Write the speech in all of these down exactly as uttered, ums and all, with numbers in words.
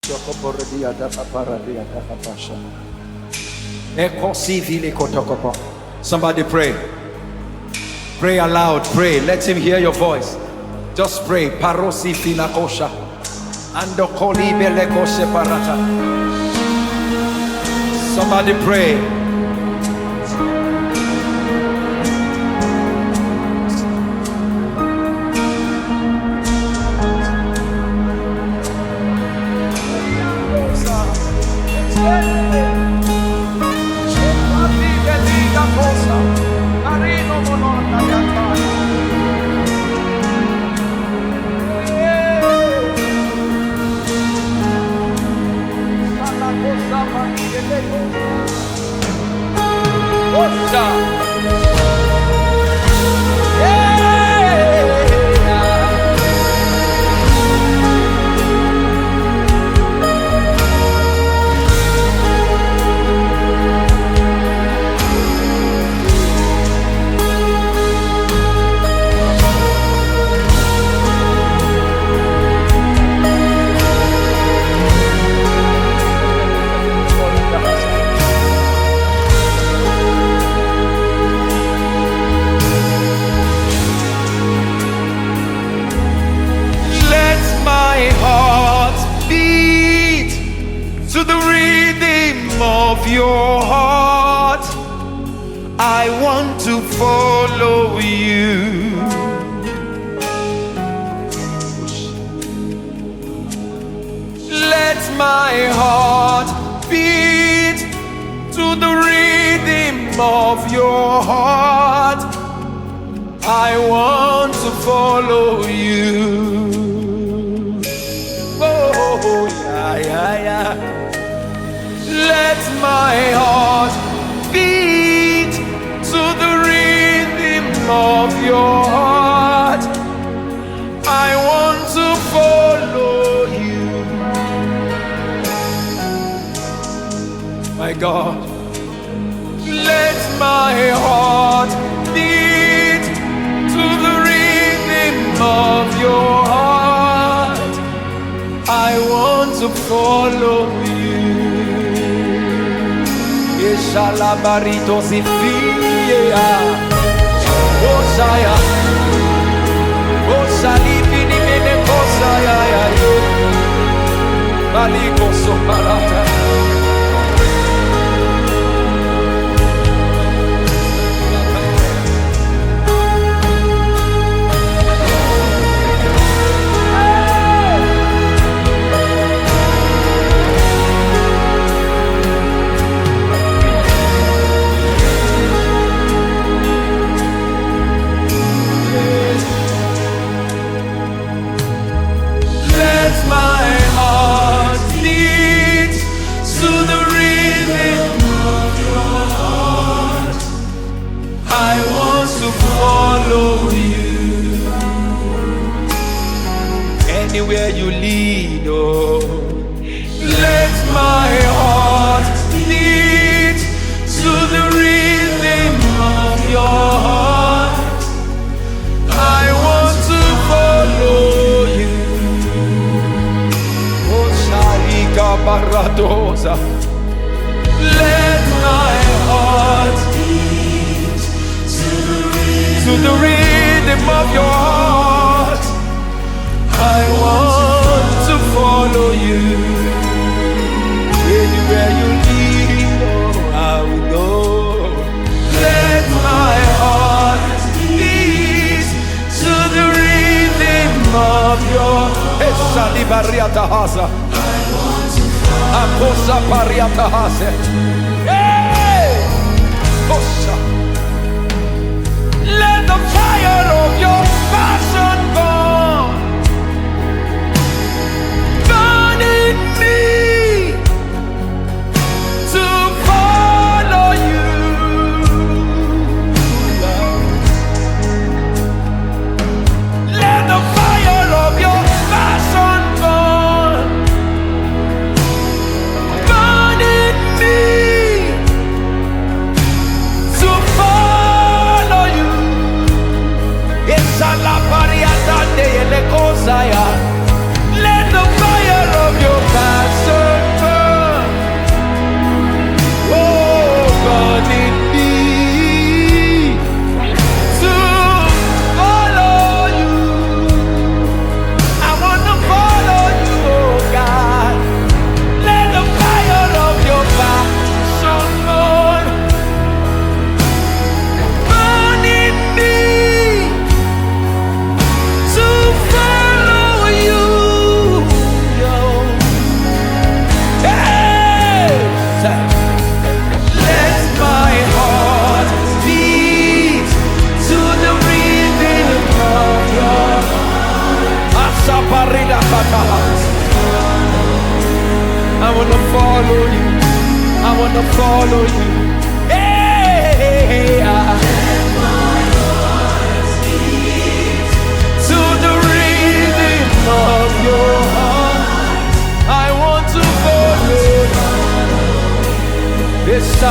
Somebody pray. Pray aloud. Pray. Let him hear your voice. Just pray. Parosi filakosha. Ando koli beleko separata. Somebody pray. Of your heart, I want to follow you. Let my heart beat to the rhythm of your heart. I want to follow you. Oh, yeah, yeah, yeah. Let my heart beat to the rhythm of your heart. I want to follow you. My God, let my heart beat to the rhythm of your heart. I want to follow you. Shalabarito Zifia Osaya Osalipini Mene Kosaya Baliko Soparata. Anywhere you lead, oh, let my heart beat to the rhythm of your heart. I want to follow you. Oh, Sharika Baradosa. Let my heart beat to the rhythm, to the rhythm of your heart. I want to follow you. Anywhere you lead, oh, I will go. Let my heart beat to the rhythm of your heart. I want to follow you. Hey! Let the fire of your passion burn. wanna follow you. I wanna follow you. Hey, ah. To the rhythm of your heart, I want to follow you. This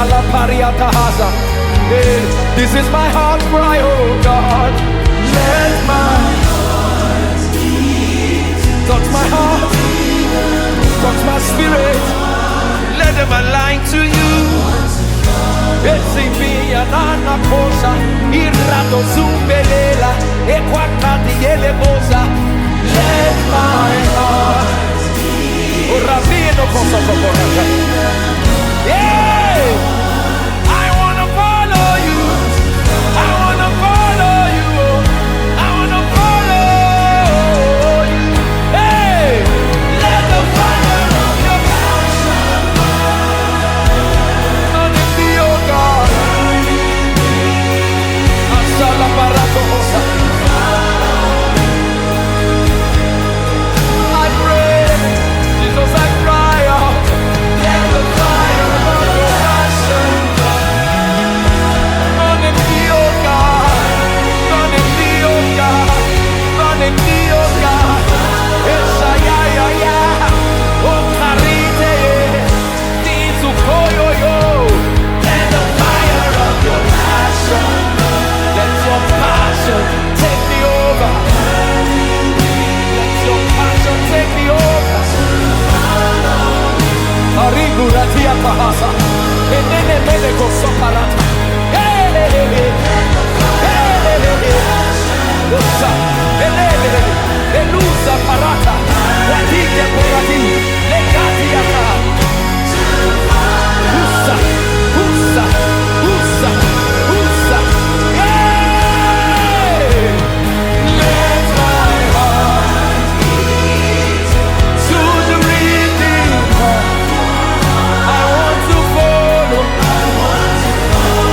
This is my heart cry, oh God. Let my heart beat. Touch my heart, touch my spirit. Let them align to you. Anana cosa, irrato zumbelela, equatati elebosa. Let my heart beat. Oh, Ravino cosa favorita. Yeah, I wanna follow you. I wanna follow you. I wanna follow you. Hey, let the fire of your passion burn in me, oh God. Asala paracosa. I pray, Jesus, I cry out. Let the fire of your passion burn in me, oh God. Burn in me, oh God. Burn in me, oh God. Esa ya ya ya. Oh carite. Tizu koyo yo. Let the fire of your passion. Let your passion take me over. Let your passion take me over. Ariguratia kahasa. Enene mele kosoparata. Hey, hey, hey, hey. Hey, hey, hey, hey. Usa, elele, elusa parata. Watike porati. Legati yaka. Usa, usa, usa, usa. Hey! Let my heart beat to the rhythm. I want to follow. I want to follow.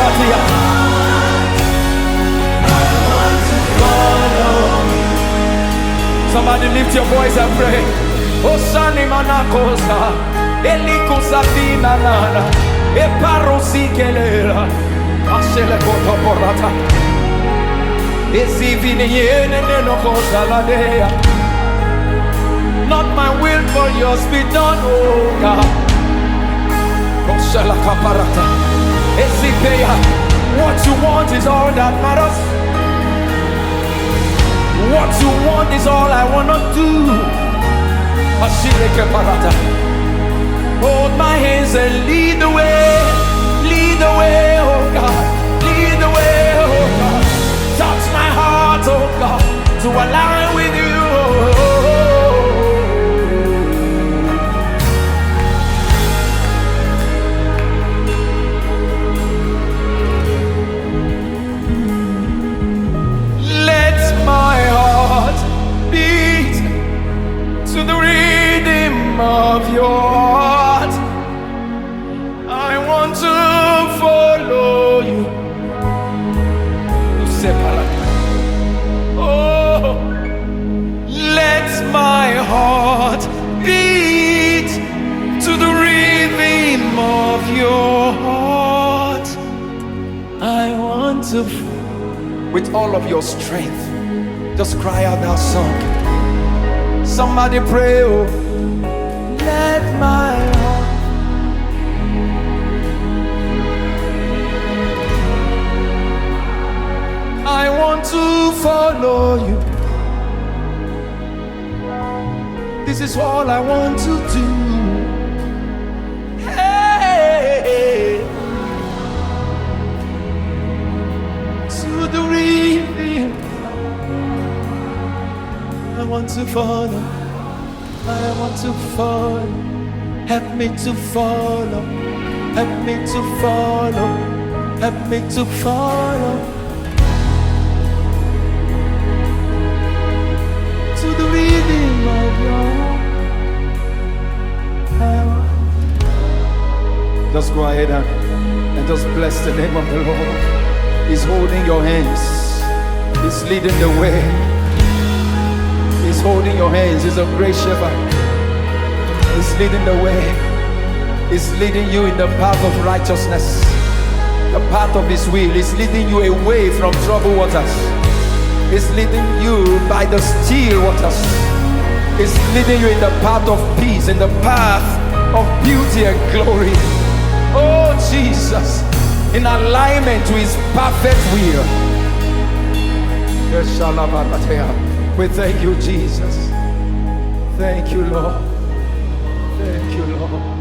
Somebody lift your voice and pray. Osani manakosa, elikusa fina nana, eparosi kelela, asele koto porata, esivini yene neno kosa ladea. Not my will, but yours be done, oh God. Kosela kaparata, esipeya. What you want is all that matters. What you want is all I wanna do. Ashileke parata. Hold my hands and lead the way. Lead the way, oh God. Lead the way, oh God. Touch my heart, oh God, to align with you. Of your heart, I want to follow you. Oh, let my heart beat to the rhythm of your heart. I want to, with all of your strength, just cry out that song. Somebody pray, oh. Let my heart, I want to follow you. This is all I want to do. Hey, to the rhythm, I want to follow. I want to follow, help me to follow, help me to follow, help me to follow to the rhythm of your heart. Just go ahead and, and just bless the name of the Lord. He's holding your hands, He's leading the way. He's holding your hands. He's a great shepherd. He's leading the way. He's leading you in the path of righteousness, the path of His will. He's leading you away from troubled waters. He's leading you by the still waters. He's leading you in the path of peace, in the path of beauty and glory. Oh Jesus, in alignment to His perfect will. We thank you, Jesus. Thank you, Lord. Thank you, Lord.